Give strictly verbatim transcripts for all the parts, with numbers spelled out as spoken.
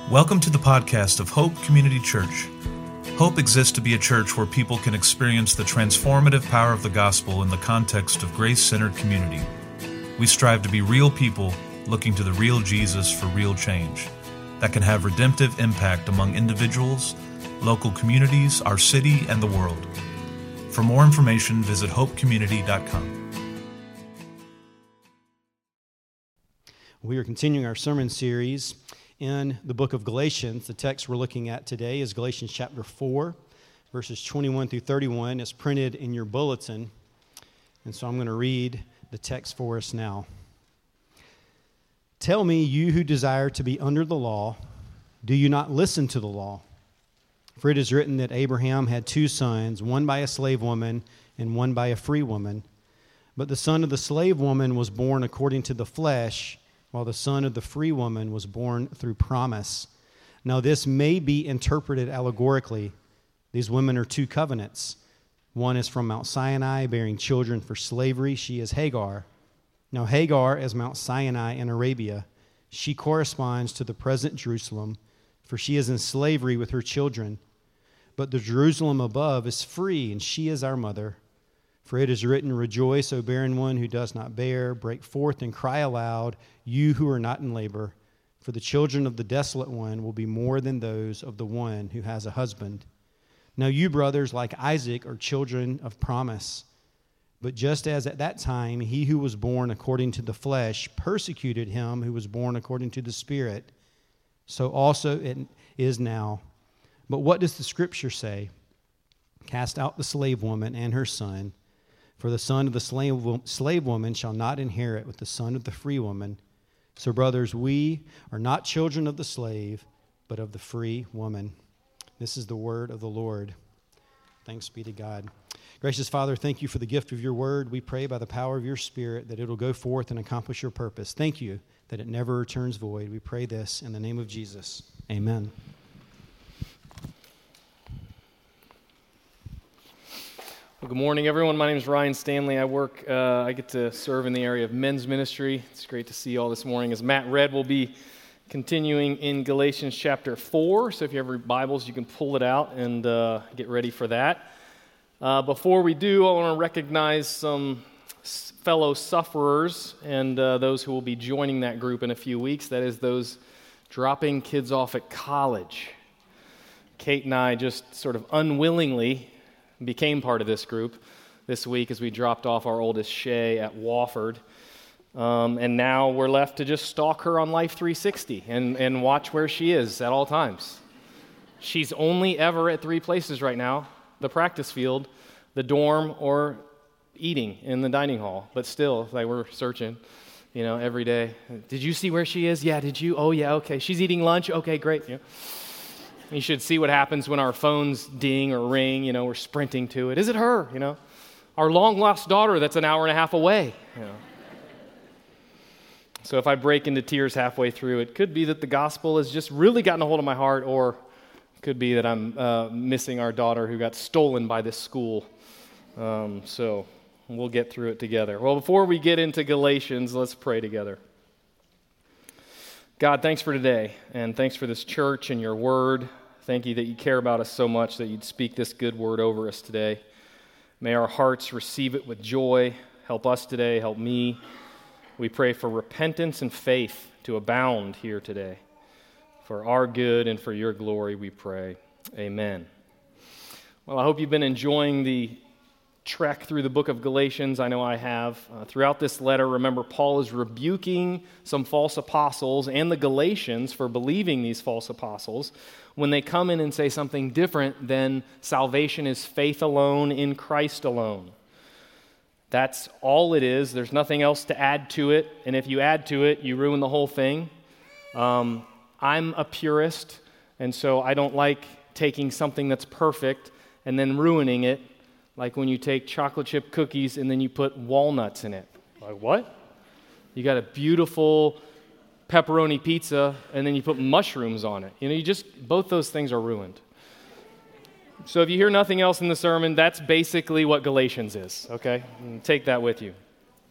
Welcome to the podcast of Hope Community Church. Hope exists to be a church where people can experience the transformative power of the gospel in the context of grace-centered community. We strive to be real people looking to the real Jesus for real change that can have redemptive impact among individuals, local communities, our city, and the world. For more information, visit hope community dot com. We are continuing our sermon series in the book of Galatians. The text we're looking at today is Galatians chapter four, verses twenty-one through thirty-one. It's printed in your bulletin, and so I'm going to read the text for us now. Tell me, you who desire to be under the law, do you not listen to the law? For it is written that Abraham had two sons, one by a slave woman and one by a free woman. But the son of the slave woman was born according to the flesh, while the son of the free woman was born through promise. Now this may be interpreted allegorically. These women are two covenants. One is from Mount Sinai, bearing children for slavery. She is Hagar. Now Hagar is Mount Sinai in Arabia. She corresponds to the present Jerusalem, for she is in slavery with her children. But the Jerusalem above is free, and she is our mother. For it is written, Rejoice, O barren one who does not bear. Break forth and cry aloud, you who are not in labor. For the children of the desolate one will be more than those of the one who has a husband. Now you, brothers, like Isaac, are children of promise. But just as at that time he who was born according to the flesh persecuted him who was born according to the Spirit, so also it is now. But what does the Scripture say? Cast out the slave woman and her son. For the son of the slave, slave woman shall not inherit with the son of the free woman. So, brothers, we are not children of the slave, but of the free woman. This is the word of the Lord. Thanks be to God. Gracious Father, thank you for the gift of your word. We pray by the power of your Spirit that it will go forth and accomplish your purpose. Thank you that it never returns void. We pray this in the name of Jesus. Amen. Well, good morning, everyone. My name is Ryan Stanley. I work, uh, I get to serve in the area of men's ministry. It's great to see you all this morning. As Matt read, we'll be continuing in Galatians chapter four. So if you have your Bibles, you can pull it out and uh, get ready for that. Uh, before we do, I want to recognize some fellow sufferers and uh, those who will be joining that group in a few weeks. That is those dropping kids off at college. Kate and I just sort of unwillingly became part of this group this week as we dropped off our oldest Shay at Wofford. Um, and now we're left to just stalk her on Life three sixty and, and watch where she is at all times. She's only ever at three places right now: the practice field, the dorm, or eating in the dining hall. But still, like, we're searching, you know, every day. Did you see where she is? Yeah, did you? Oh, yeah, okay. She's eating lunch? Okay, great. Yeah. You should see what happens when our phones ding or ring, you know, we're sprinting to it. Is it her, you know? Our long-lost daughter that's an hour and a half away, you know. So if I break into tears halfway through, it could be that the gospel has just really gotten a hold of my heart, or it could be that I'm uh, missing our daughter who got stolen by this school. Um, so we'll get through it together. Well, before we get into Galatians, let's pray together. God, thanks for today, and thanks for this church and your word. Thank you that you care about us so much that you'd speak this good word over us today. May our hearts receive it with joy. Help us today, help me. We pray for repentance and faith to abound here today. For our good and for your glory, we pray. Amen. Well, I hope you've been enjoying the trek through the book of Galatians. I know I have. Uh, throughout this letter, remember, Paul is rebuking some false apostles and the Galatians for believing these false apostles when they come in and say something different than salvation is faith alone in Christ alone. That's all it is. There's nothing else to add to it, and if you add to it, you ruin the whole thing. Um, I'm a purist, and so I don't like taking something that's perfect and then ruining it. Like when you take chocolate chip cookies and then you put walnuts in it. Like, what? You got a beautiful pepperoni pizza and then you put mushrooms on it. You know, you just, both those things are ruined. So if you hear nothing else in the sermon, that's basically what Galatians is, okay? And take that with you.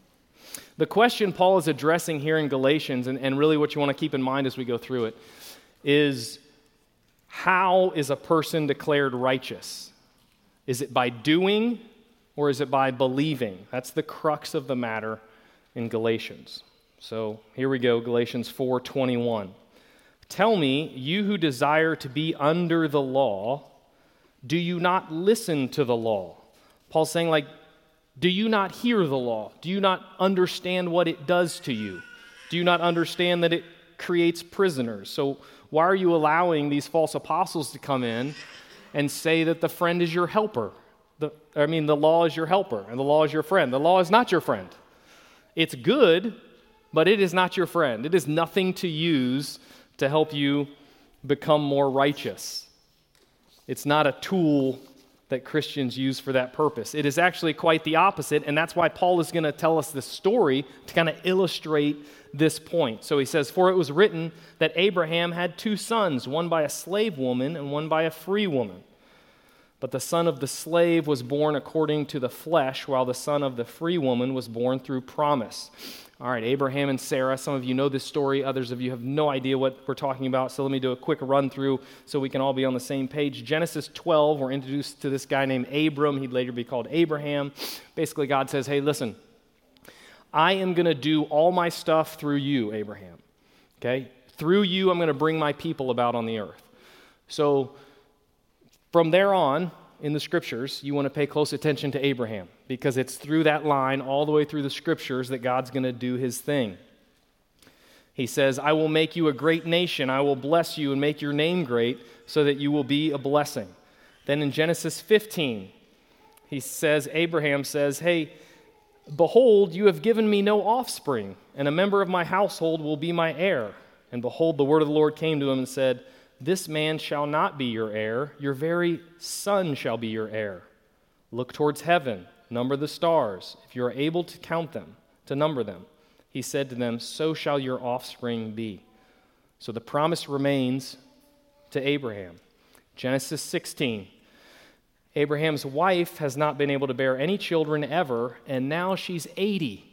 The question Paul is addressing here in Galatians, and, and really what you want to keep in mind as we go through it, is how is a person declared righteous? Is it by doing or is it by believing? That's the crux of the matter in Galatians. So here we go, Galatians four twenty-one. Tell me, you who desire to be under the law, do you not listen to the law? Paul's saying, like, do you not hear the law? Do you not understand what it does to you? Do you not understand that it creates prisoners? So why are you allowing these false apostles to come in and say that the friend is your helper? The, I mean, the law is your helper, and the law is your friend. The law is not your friend. It's good, but it is not your friend. It is nothing to use to help you become more righteous. It's not a tool that Christians use for that purpose. It is actually quite the opposite, and that's why Paul is going to tell us this story to kind of illustrate this point. So he says, for it was written that Abraham had two sons, one by a slave woman and one by a free woman. But the son of the slave was born according to the flesh, while the son of the free woman was born through promise. All right, Abraham and Sarah, some of you know this story, others of you have no idea what we're talking about, so let me do a quick run through so we can all be on the same page. Genesis twelve, we're introduced to this guy named Abram. He'd later be called Abraham. Basically, God says, hey, listen, I am going to do all my stuff through you, Abraham. Okay? Through you, I'm going to bring my people about on the earth. So from there on, in the Scriptures, you want to pay close attention to Abraham because it's through that line all the way through the Scriptures that God's going to do his thing. He says, I will make you a great nation. I will bless you and make your name great so that you will be a blessing. Then in Genesis fifteen, he says, Abraham says, hey, behold, you have given me no offspring, and a member of my household will be my heir. And behold, the word of the Lord came to him and said, this man shall not be your heir, your very son shall be your heir. Look towards heaven, number the stars, if you are able to count them, to number them. He said to them, so shall your offspring be. So the promise remains to Abraham. Genesis sixteen, Abraham's wife has not been able to bear any children ever, and now she's eighty.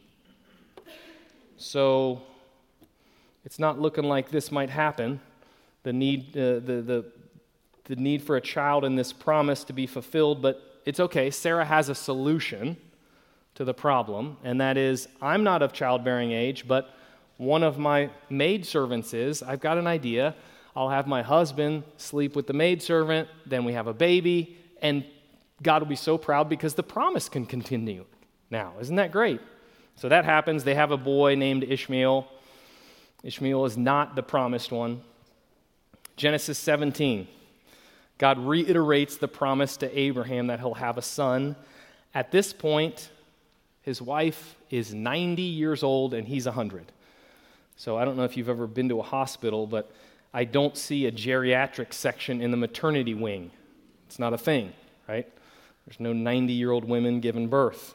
So it's not looking like this might happen. The need, uh, the, the, the need for a child in this promise to be fulfilled, but it's okay. Sarah has a solution to the problem, and that is, I'm not of childbearing age, but one of my maidservants is. I've got an idea. I'll have my husband sleep with the maidservant, then we have a baby, and God will be so proud because the promise can continue now. Isn't that great? So that happens. They have a boy named Ishmael. Ishmael is not the promised one. Genesis seventeen, God reiterates the promise to Abraham that he'll have a son. At this point, his wife is ninety years old and he's one hundred. So I don't know if you've ever been to a hospital, but I don't see a geriatric section in the maternity wing. It's not a thing, right? There's no ninety-year-old women giving birth.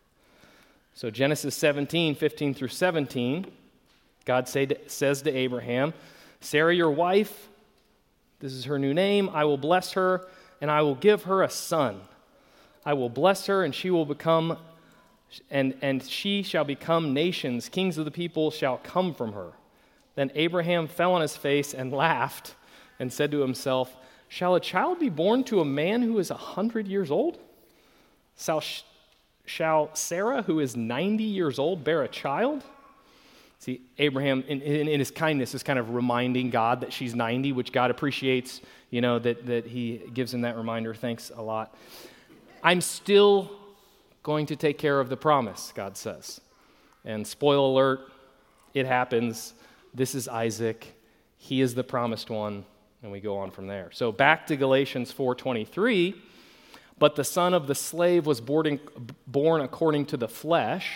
So Genesis seventeen, fifteen through seventeen, God say to, says to Abraham, Sarah, your wife, this is her new name. I will bless her, and I will give her a son. I will bless her, and she will become, and, and she shall become nations. Kings of the people shall come from her. Then Abraham fell on his face and laughed and said to himself, shall a child be born to a man who is a hundred years old? Shall, shall Sarah, who is ninety years old, bear a child? See, Abraham, in, in, in his kindness, is kind of reminding God that she's ninety, which God appreciates, you know, that, that he gives him that reminder. Thanks a lot. I'm still going to take care of the promise, God says. And spoiler alert, it happens. This is Isaac. He is the promised one, and we go on from there. So back to Galatians four twenty-three, but the son of the slave was born, born according to the flesh.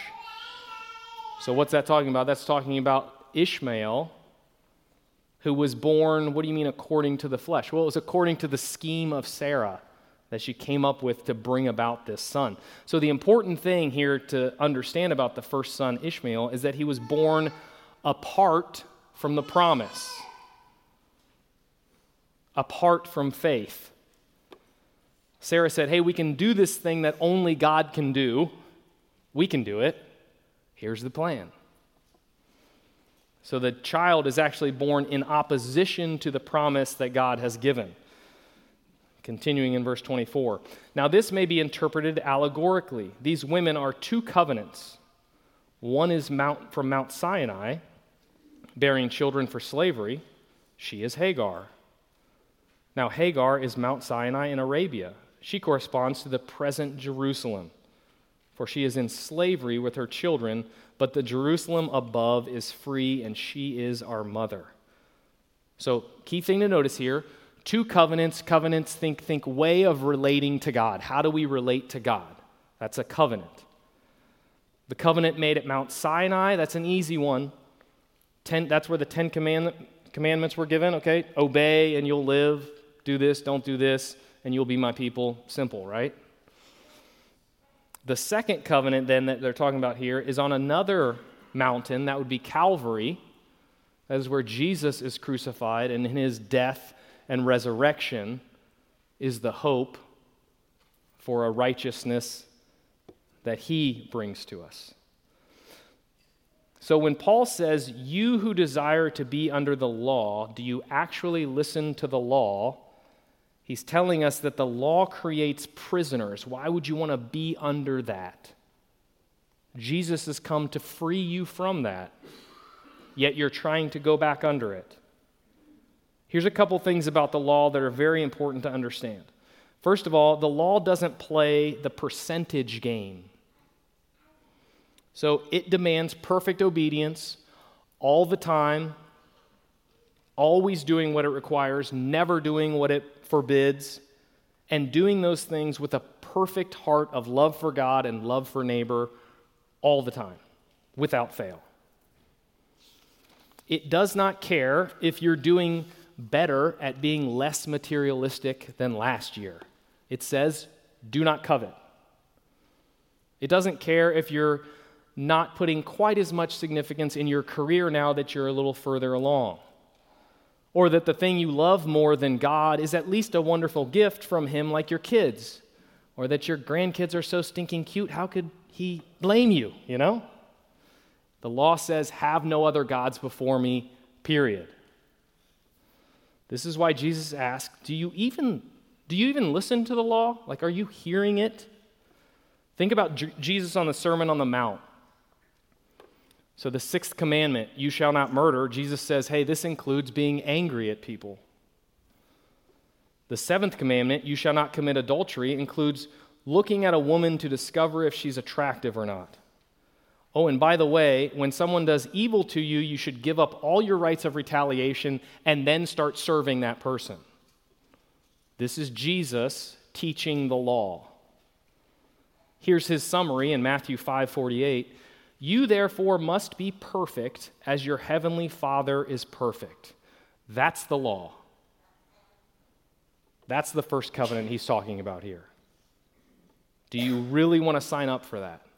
So what's that talking about? That's talking about Ishmael, who was born, what do you mean according to the flesh? Well, it was according to the scheme of Sarah that she came up with to bring about this son. So the important thing here to understand about the first son, Ishmael, is that he was born apart from the promise, apart from faith. Sarah said, hey, we can do this thing that only God can do. We can do it. Here's the plan. So the child is actually born in opposition to the promise that God has given. Continuing in verse twenty-four. Now this may be interpreted allegorically. These women are two covenants. One is Mount, from Mount Sinai, bearing children for slavery. She is Hagar. Now Hagar is Mount Sinai in Arabia. She corresponds to the present Jerusalem, for she is in slavery with her children, but the Jerusalem above is free, and she is our mother. So, key thing to notice here, two covenants. Covenants, think, think way of relating to God. How do we relate to God? That's a covenant. The covenant made at Mount Sinai, that's an easy one. Ten, that's where the Ten Command, Commandments were given, okay? Obey and you'll live. Do this, don't do this, and you'll be my people. Simple, right? The second covenant then that they're talking about here is on another mountain. That would be Calvary. That is where Jesus is crucified, and in his death and resurrection is the hope for a righteousness that he brings to us. So when Paul says, you who desire to be under the law, do you actually listen to the law? He's telling us that the law creates prisoners. Why would you want to be under that? Jesus has come to free you from that, yet you're trying to go back under it. Here's a couple things about the law that are very important to understand. First of all, the law doesn't play the percentage game. So it demands perfect obedience all the time, always doing what it requires, never doing what it forbids, and doing those things with a perfect heart of love for God and love for neighbor all the time, without fail. It does not care if you're doing better at being less materialistic than last year. It says, do not covet. It doesn't care if you're not putting quite as much significance in your career now that you're a little further along. Or that the thing you love more than God is at least a wonderful gift from him, like your kids. Or that your grandkids are so stinking cute, how could he blame you, you know? The law says, have no other gods before me, period. This is why Jesus asked, do you even, do you even listen to the law? Like, are you hearing it? Think about J- Jesus on the Sermon on the Mount. So the sixth commandment, you shall not murder, Jesus says, hey, this includes being angry at people. The seventh commandment, you shall not commit adultery, includes looking at a woman to discover if she's attractive or not. Oh, and by the way, when someone does evil to you, you should give up all your rights of retaliation and then start serving that person. This is Jesus teaching the law. Here's his summary in Matthew five forty-eight. You therefore must be perfect as your heavenly Father is perfect. That's the law. That's the first covenant he's talking about here. Do you really want to sign up for that?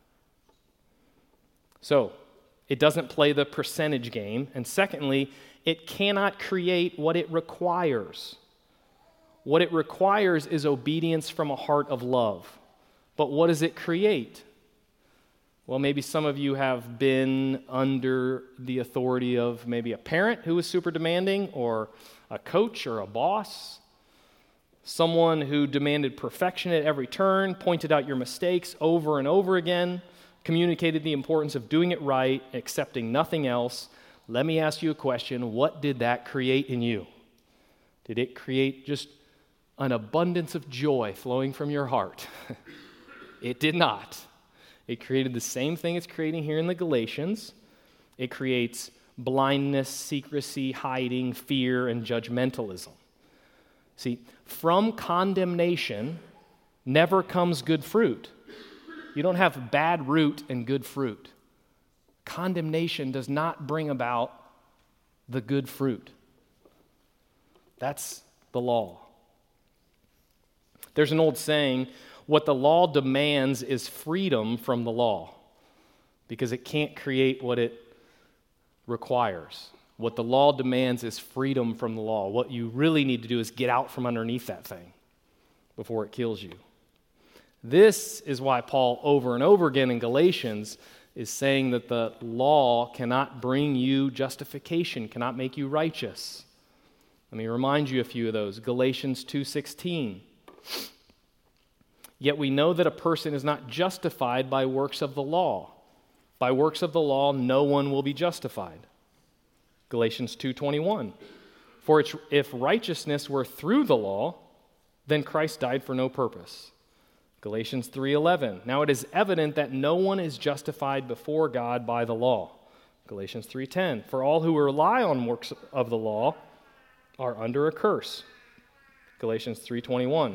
So, it doesn't play the percentage game. And secondly, it cannot create what it requires. What it requires is obedience from a heart of love. But what does it create? Well, maybe some of you have been under the authority of maybe a parent who was super demanding, or a coach or a boss, someone who demanded perfection at every turn, pointed out your mistakes over and over again, communicated the importance of doing it right, accepting nothing else. Let me ask you a question. What did that create in you? Did it create just an abundance of joy flowing from your heart? It did not. It created the same thing it's creating here in the Galatians. It creates blindness, secrecy, hiding, fear, and judgmentalism. See, from condemnation never comes good fruit. You don't have bad root and good fruit. Condemnation does not bring about the good fruit. That's the law. There's an old saying, what the law demands is freedom from the law, because it can't create what it requires. What the law demands is freedom from the law. What you really need to do is get out from underneath that thing before it kills you. This is why Paul, over and over again in Galatians, is saying that the law cannot bring you justification, cannot make you righteous. Let me remind you a few of those. Galatians two sixteen. Yet we know that a person is not justified by works of the law. By works of the law, no one will be justified. Galatians two twenty-one. For it's, if righteousness were through the law, then Christ died for no purpose. Galatians three eleven. Now it is evident that no one is justified before God by the law. Galatians three ten. For all who rely on works of the law are under a curse. Galatians three twenty-one.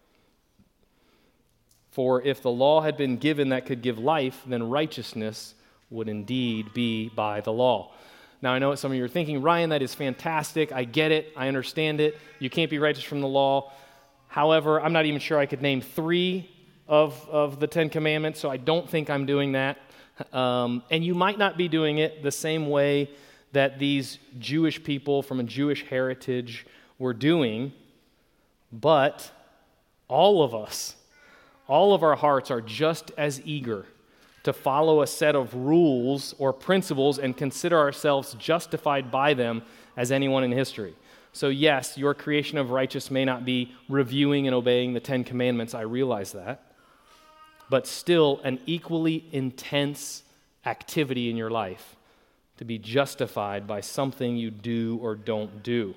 For if the law had been given that could give life, then righteousness would indeed be by the law. Now, I know what some of you are thinking, Ryan, that is fantastic. I get it. I understand it. You can't be righteous from the law. However, I'm not even sure I could name three of, of the Ten Commandments, so I don't think I'm doing that. Um, and you might not be doing it the same way that these Jewish people from a Jewish heritage were doing, but all of us, all of our hearts are just as eager to follow a set of rules or principles and consider ourselves justified by them as anyone in history. So yes, your creation of righteous may not be reviewing and obeying the Ten Commandments, I realize that, but still an equally intense activity in your life to be justified by something you do or don't do.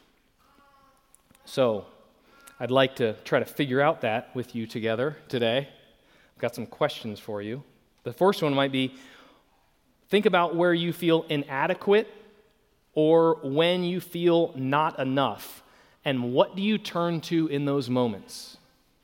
So, I'd like to try to figure out that with you together today. I've got some questions for you. The first one might be, think about where you feel inadequate or when you feel not enough, and what do you turn to in those moments?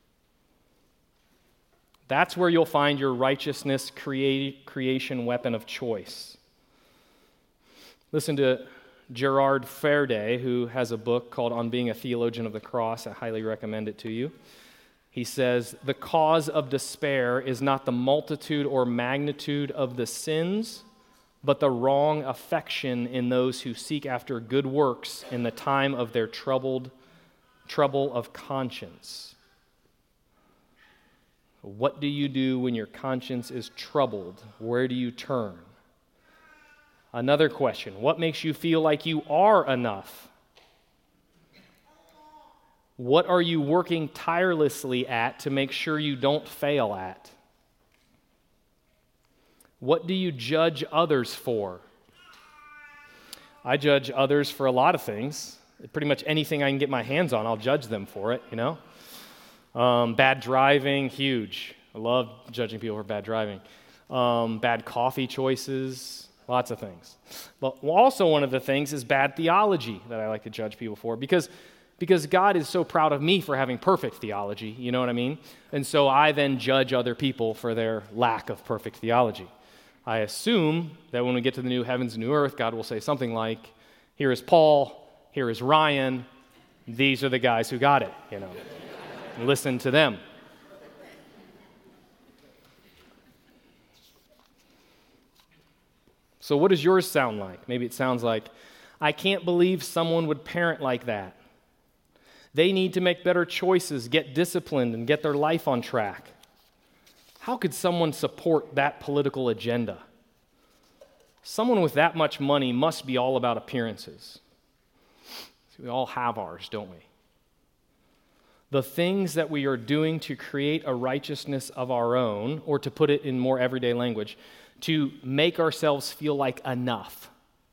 That's where you'll find your righteousness create, creation weapon of choice. Listen to Gerard Faraday, who has a book called On Being a Theologian of the Cross. I highly recommend it to you. He says, the cause of despair is not the multitude or magnitude of the sins, but the wrong affection in those who seek after good works in the time of their troubled trouble of conscience. What do you do when your conscience is troubled? Where do you turn? Another question, what makes you feel like you are enough? What are you working tirelessly at to make sure you don't fail at? What do you judge others for? I judge others for a lot of things. Pretty much anything I can get my hands on, I'll judge them for it, you know? Um, bad driving, huge. I love judging people for bad driving. Um, bad coffee choices, lots of things. But also one of the things is bad theology that I like to judge people for, because, because God is so proud of me for having perfect theology, you know what I mean? And so I then judge other people for their lack of perfect theology. I assume that when we get to the new heavens and new earth, God will say something like, here is Paul, here is Ryan, these are the guys who got it, you know. Listen to them. So what does yours sound like? Maybe it sounds like, I can't believe someone would parent like that. They need to make better choices, get disciplined, and get their life on track. How could someone support that political agenda? Someone with that much money must be all about appearances. So we all have ours, don't we? The things that we are doing to create a righteousness of our own, or to put it in more everyday language, to make ourselves feel like enough.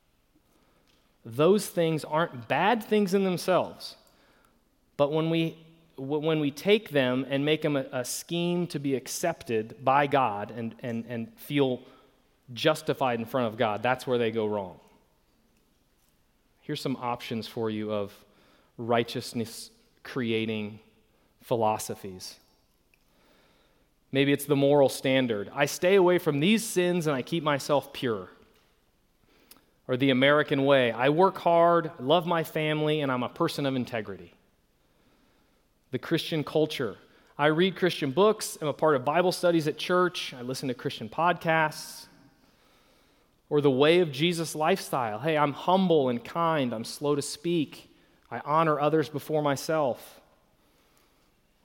Those things aren't bad things in themselves, but when we when we take them and make them a, a scheme to be accepted by God and, and, and feel justified in front of God, that's where they go wrong. Here's some options for you of righteousness creating philosophies. Maybe it's the moral standard. I stay away from these sins and I keep myself pure. Or the American way. I work hard, I love my family, and I'm a person of integrity. The Christian culture. I read Christian books, I'm a part of Bible studies at church, I listen to Christian podcasts. Or the way of Jesus lifestyle. Hey, I'm humble and kind, I'm slow to speak, I honor others before myself.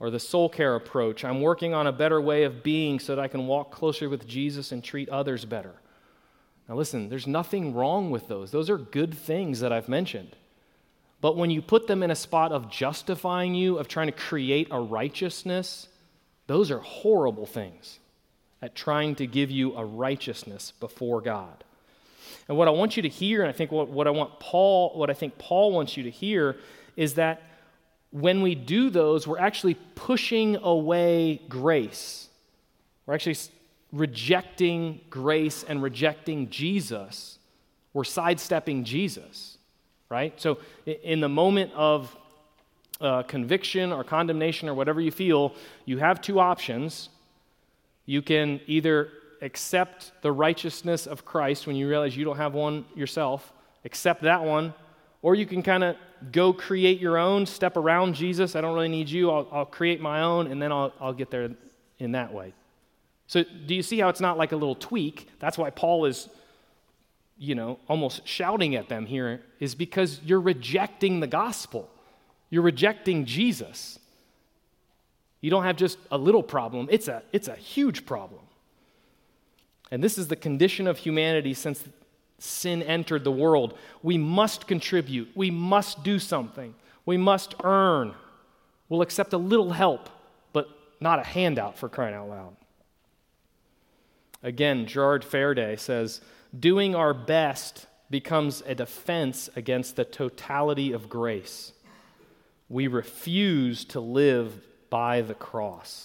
or the soul care approach. I'm working on a better way of being so that I can walk closer with Jesus and treat others better. Now listen, there's nothing wrong with those. Those are good things that I've mentioned. But when you put them in a spot of justifying you, of trying to create a righteousness, those are horrible things at trying to give you a righteousness before God. And what I want you to hear, and I think what, what I want Paul, what I think Paul wants you to hear, is that when we do those, we're actually pushing away grace. We're actually rejecting grace and rejecting Jesus. We're sidestepping Jesus, right? So in the moment of uh, conviction or condemnation or whatever you feel, you have two options. You can either accept the righteousness of Christ when you realize you don't have one yourself, accept that one, or you can kind of go create your own, step around Jesus. I don't really need you. I'll, I'll create my own, and then I'll, I'll get there in that way. So do you see how it's not like a little tweak? That's why Paul is, you know, almost shouting at them here, is because you're rejecting the gospel. You're rejecting Jesus. You don't have just a little problem. It's a, it's a huge problem. And this is the condition of humanity since sin entered the world. We must contribute. We must do something. We must earn. We'll accept a little help, but not a handout, for crying out loud. Again, Gerard Faraday says, doing our best becomes a defense against the totality of grace. We refuse to live by the cross.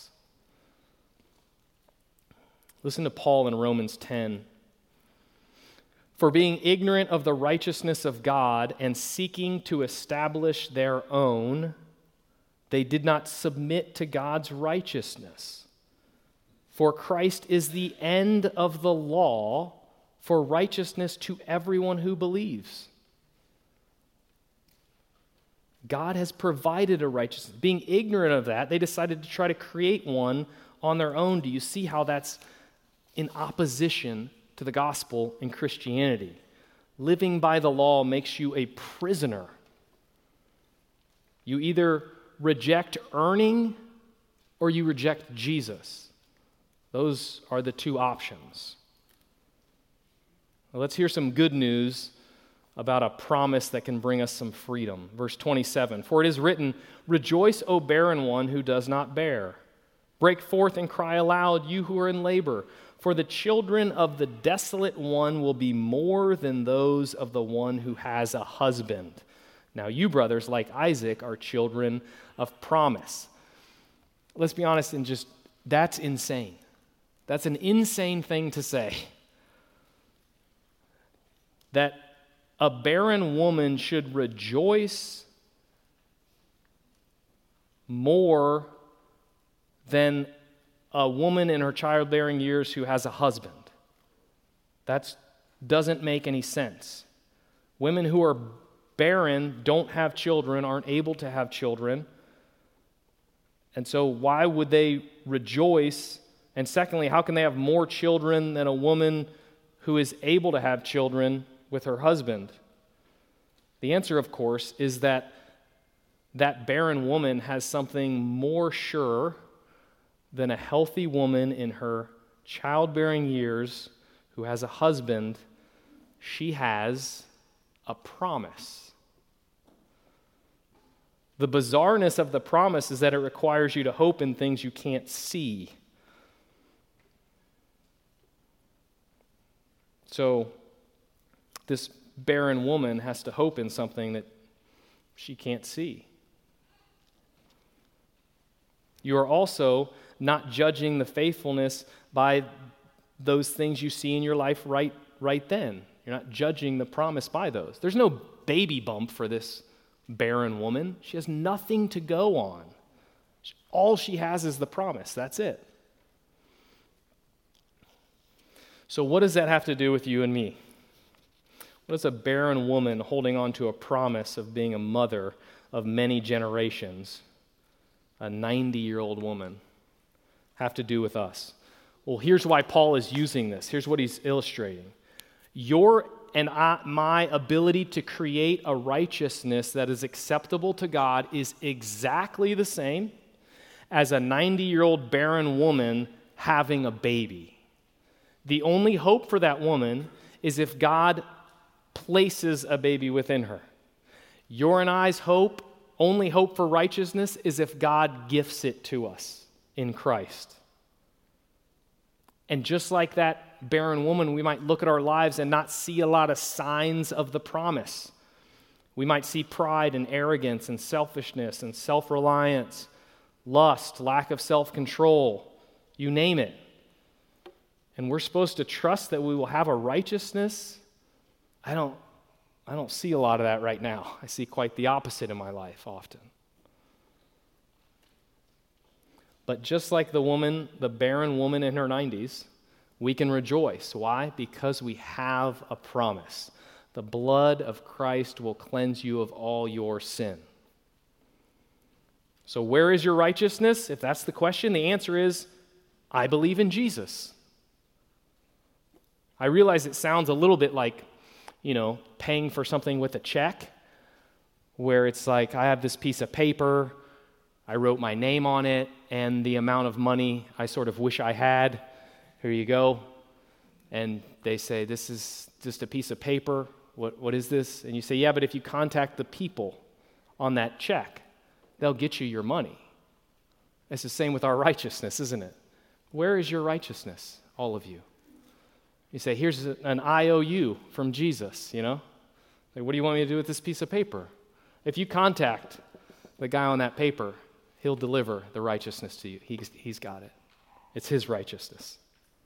Listen to Paul in Romans ten. For being ignorant of the righteousness of God and seeking to establish their own, they did not submit to God's righteousness. For Christ is the end of the law for righteousness to everyone who believes. God has provided a righteousness. Being ignorant of that, they decided to try to create one on their own. Do you see how that's in opposition to the gospel in Christianity? Living by the law makes you a prisoner. You either reject earning or you reject Jesus. Those are the two options. Well, let's hear some good news about a promise that can bring us some freedom. Verse twenty-seven, for it is written, rejoice, O barren one who does not bear. Break forth and cry aloud, you who are in labor. For the children of the desolate one will be more than those of the one who has a husband. Now you, brothers, like Isaac, are children of promise. Let's be honest and just, that's insane. That's an insane thing to say. That a barren woman should rejoice more than a woman in her childbearing years who has a husband. That doesn't make any sense. Women who are barren, don't have children, aren't able to have children. And so why would they rejoice? And secondly, how can they have more children than a woman who is able to have children with her husband? The answer, of course, is that that barren woman has something more sure than a healthy woman in her childbearing years who has a husband. She has a promise. The bizarreness of the promise is that it requires you to hope in things you can't see. So, this barren woman has to hope in something that she can't see. You are also not judging the faithfulness by those things you see in your life right, right then. You're not judging the promise by those. There's no baby bump for this barren woman. She has nothing to go on. All she has is the promise. That's it. So what does that have to do with you and me? What does a barren woman holding on to a promise of being a mother of many generations, a ninety-year-old woman, have to do with us? Well, here's why Paul is using this. Here's what he's illustrating. Your and I, my ability to create a righteousness that is acceptable to God is exactly the same as a ninety-year-old barren woman having a baby. The only hope for that woman is if God places a baby within her. Your and I's hope, only hope for righteousness, is if God gifts it to us in Christ. And just like that barren woman, we might look at our lives and not see a lot of signs of the promise. We might see pride and arrogance and selfishness and self-reliance, lust, lack of self-control, you name it. And we're supposed to trust that we will have a righteousness. I don't, I don't see a lot of that right now. I see quite the opposite in my life often. But just like the woman, the barren woman in her nineties, we can rejoice. Why? Because we have a promise. The blood of Christ will cleanse you of all your sin. So where is your righteousness? If that's the question, the answer is, I believe in Jesus. I realize it sounds a little bit like, you know, paying for something with a check, where it's like, I have this piece of paper, I wrote my name on it, and the amount of money I sort of wish I had, here you go. And they say, this is just a piece of paper. What, what is this? And you say, yeah, but if you contact the people on that check, they'll get you your money. It's the same with our righteousness, isn't it? Where is your righteousness, all of you? You say, here's an I O U from Jesus, you know? Like, what do you want me to do with this piece of paper? If you contact the guy on that paper, he'll deliver the righteousness to you. He's, he's got it. It's his righteousness.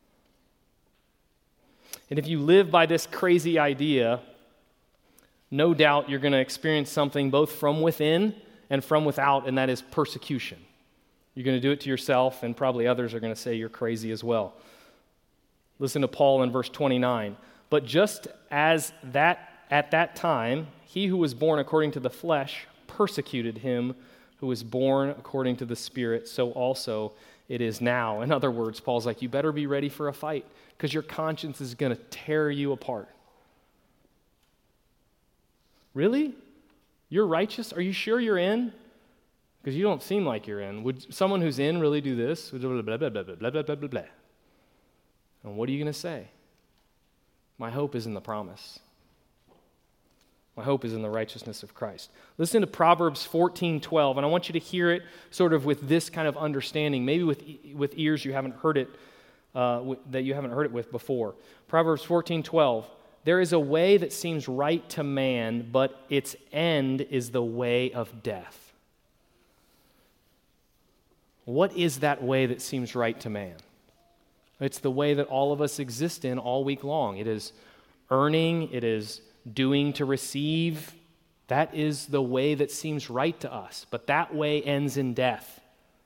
And if you live by this crazy idea, no doubt you're going to experience something both from within and from without, and that is persecution. You're going to do it to yourself, and probably others are going to say you're crazy as well. Listen to Paul in verse twenty-nine. But just as that at that time, he who was born according to the flesh persecuted him who was born according to the Spirit, so also it is now. In other words, Paul's like, you better be ready for a fight, because your conscience is going to tear you apart. Really? You're righteous? Are you sure you're in? Because you don't seem like you're in. Would someone who's in really do this? Blah, blah, blah, blah, blah, blah, blah, blah, blah, blah. And what are you going to say? My hope is in the promise. My hope is in the righteousness of Christ. Listen to Proverbs fourteen twelve, and I want you to hear it sort of with this kind of understanding, maybe with with ears you haven't heard it, uh, w- that you haven't heard it with before. Proverbs fourteen twelve, there is a way that seems right to man, but its end is the way of death. What is that way that seems right to man? It's the way that all of us exist in all week long. It is earning, it is doing to receive. That is the way that seems right to us. But that way ends in death.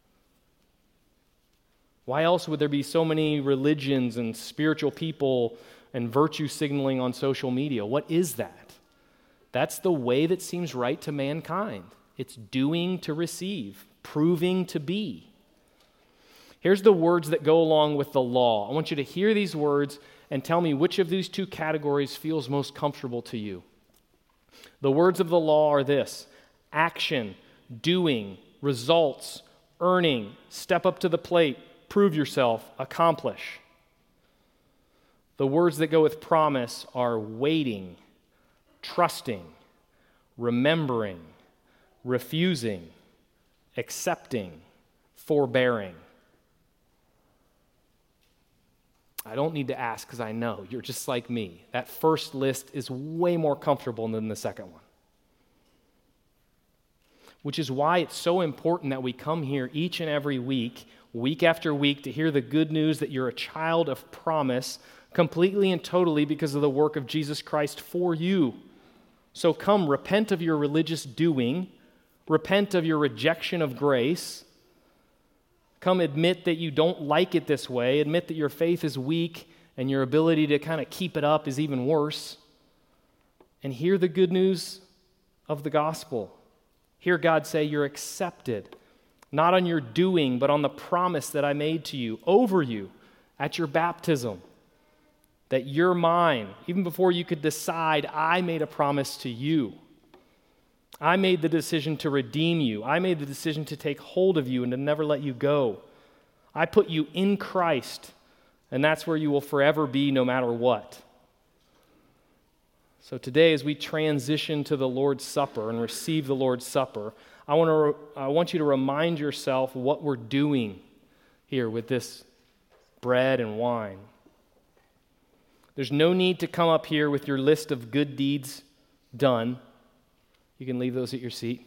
Why else would there be so many religions and spiritual people and virtue signaling on social media? What is that? That's the way that seems right to mankind. It's doing to receive, proving to be. Here's the words that go along with the law. I want you to hear these words and tell me which of these two categories feels most comfortable to you. The words of the law are this: action, doing, results, earning, step up to the plate, prove yourself, accomplish. The words that go with promise are waiting, trusting, remembering, refusing, accepting, forbearing. I don't need to ask because I know you're just like me. That first list is way more comfortable than the second one. Which is why it's so important that we come here each and every week, week after week, to hear the good news that you're a child of promise, completely and totally because of the work of Jesus Christ for you. So come, repent of your religious doing, repent of your rejection of grace. Come admit that you don't like it this way. Admit that your faith is weak and your ability to kind of keep it up is even worse. And hear the good news of the gospel. Hear God say you're accepted, not on your doing, but on the promise that I made to you, over you, at your baptism. That you're mine. Even before you could decide, I made a promise to you. I made the decision to redeem you. I made the decision to take hold of you and to never let you go. I put you in Christ, and that's where you will forever be no matter what. So today, as we transition to the Lord's Supper and receive the Lord's Supper, I want to I want you to remind yourself what we're doing here with this bread and wine. There's no need to come up here with your list of good deeds done. You can leave those at your seat.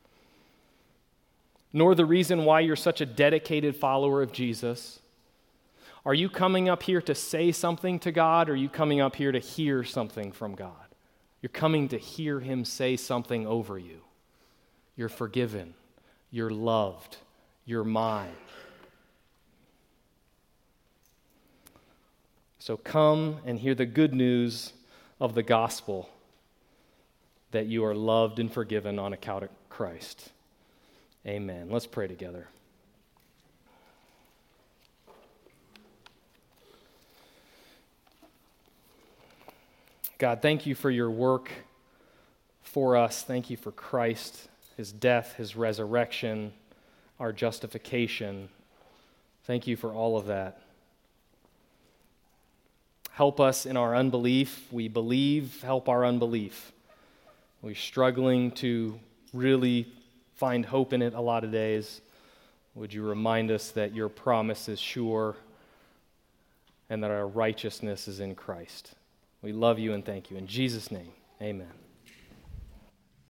Nor the reason why you're such a dedicated follower of Jesus. Are you coming up here to say something to God, or are you coming up here to hear something from God? You're coming to hear Him say something over you. You're forgiven. You're loved. You're mine. So come and hear the good news of the gospel that you are loved and forgiven on account of Christ. Amen. Let's pray together. God, thank you for your work for us. Thank you for Christ, His death, His resurrection, our justification. Thank you for all of that. Help us in our unbelief. We believe, help our unbelief. We're struggling to really find hope in it a lot of days. Would you remind us that your promise is sure and that our righteousness is in Christ? We love you and thank you. In Jesus' name, amen.